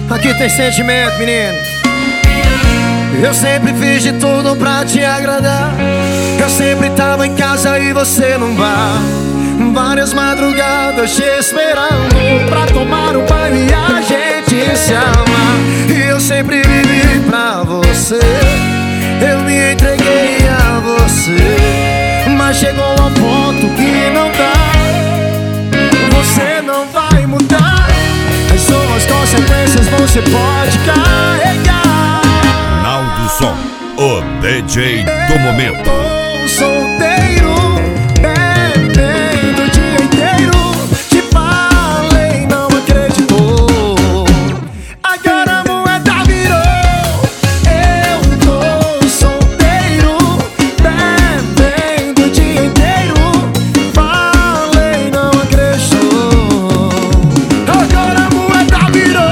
Aqui tem sentimento, menino. Eu sempre fiz de tudo pra te agradar. Eu sempre tava em casa e você num bar. Várias madrugadas te esperando pra tomar um banho e a gente se amar. E eu sempre vivi pra você. Eu me entreguei a você. Mas chegou ao ponto que não dá. Você não vai mudar. As suas consequências você pode carregar. Naldo Som, o DJ do momento. Eu tô solteiro, bebendo o dia inteiro. Te falei, não acreditou. Agora a moeda virou. Eu tô solteiro, bebendo o dia inteiro. Falei, não acreditou. Agora a moeda virou.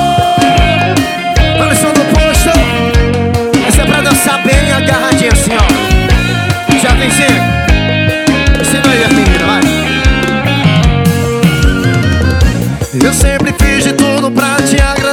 Olha só no posto. Essa é pra dançar bem agarradinha assim, ó. Já vem sempre. Você vai ver, menina, vai. Eu sempre fiz de tudo pra te agradar.